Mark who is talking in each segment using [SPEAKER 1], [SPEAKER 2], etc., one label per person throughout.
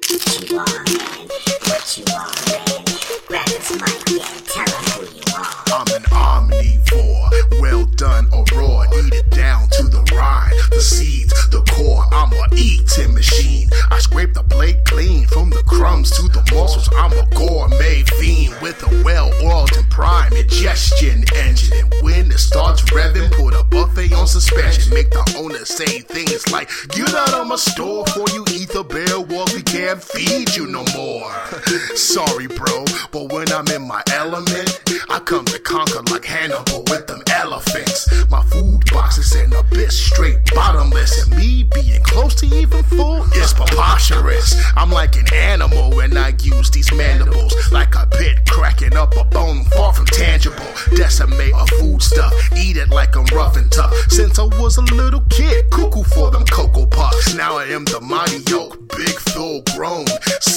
[SPEAKER 1] What you are, man? What you are, man? Grab this mic and tell them who you are.
[SPEAKER 2] I'm an omnivore, well done or raw, eat it down to the rind, the seeds, the core. I'm a eating machine. I scrape the plate clean, from the crumbs to the morsels. I'm a gourmet fiend with a well-oiled and prime ingestion engine. And when it starts revving, put a buffet on suspension. Make the owner say things like, "Get out of my store before you eat the bear wolf. We can't feed you no more." Sorry, bro, but when I'm in my element, I come to conquer like Hannibal with them elephants. My food boxes and a bit straight bottomless, and me being close to even full is preposterous. I'm like an animal when I use these mandibles, like a pit cracking up a bone far from tangible. Decimate a food stuff, eat it like I'm rough and tough. Since I was a little kid, cuckoo for them Cocoa Puffs. Now I am the mighty oak, big full grown,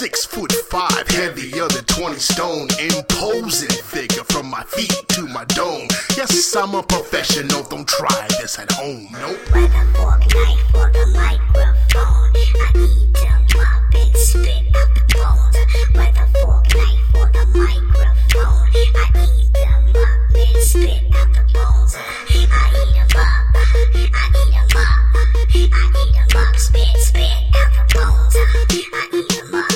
[SPEAKER 2] 6'5", heavier than 20 stone, imposing figure from my feet to my dome. Yes, I'm a professional, don't try this at home, nope.
[SPEAKER 1] Whether fork, knife, or the microphone, I eat them up and spit out the bones. Whether fork, knife, or the microphone, I eat them up and spit out the bones. I eat them up, I eat them up, I eat them up, spit out the bones. I eat them up,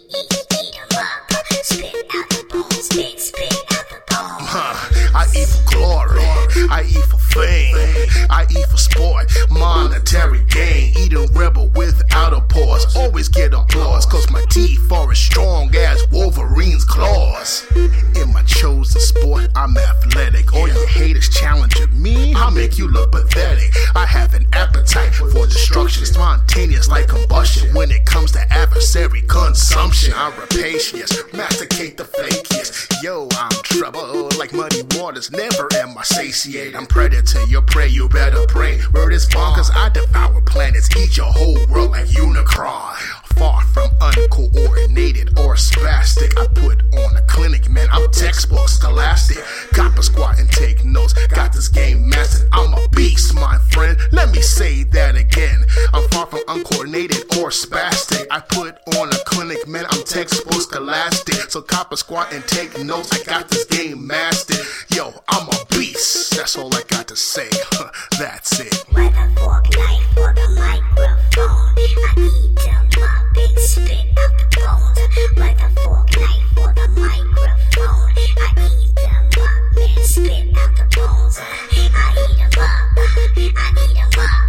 [SPEAKER 1] eat them up, spit out the bones, spit out the bones.
[SPEAKER 2] I eat for glory, I eat for fame, I eat for sport, monetary gain. Eating rebel without a pause, always get applause, cause my teeth are as strong as Wolverine's claws. In my chosen sport, I'm athletic. All you haters challenging me, I'll make you look pathetic. I have an appetite for destruction, spontaneous like combustion. When it comes to adversary consumption, I'm rapacious, masticate the flakiest. Yo, I'm trouble like muddy waters, never am I satiate. I'm predator, your prey, you better pray. Word is bonkers, I devour planets, eat your whole world like Unicron. Far from uncoordinated or spastic, I put on a clinic, man, I'm textbook scholastic. Copper squat and take notes, got this game mastered. I'm a beast, my friend, let me say that again. I'm far from uncoordinated or spastic. I put on a clinic, man, I'm textbook scholastic. So copper squat and take notes, I got this game mastered. Yo, I'm a beast, that's all I got to say. That's it.
[SPEAKER 1] Whether fork, knife, or the microphone, I eat them up and spit out the bones. Whether fork, knife, or the microphone, I eat them up and spit out the bones. I eat them up, I eat them up,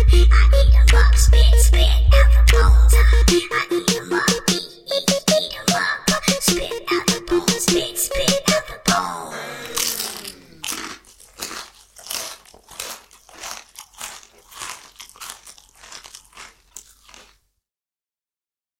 [SPEAKER 1] I eat them up, spit out the bones. I eat them up, eat them up, spit out the bones, spit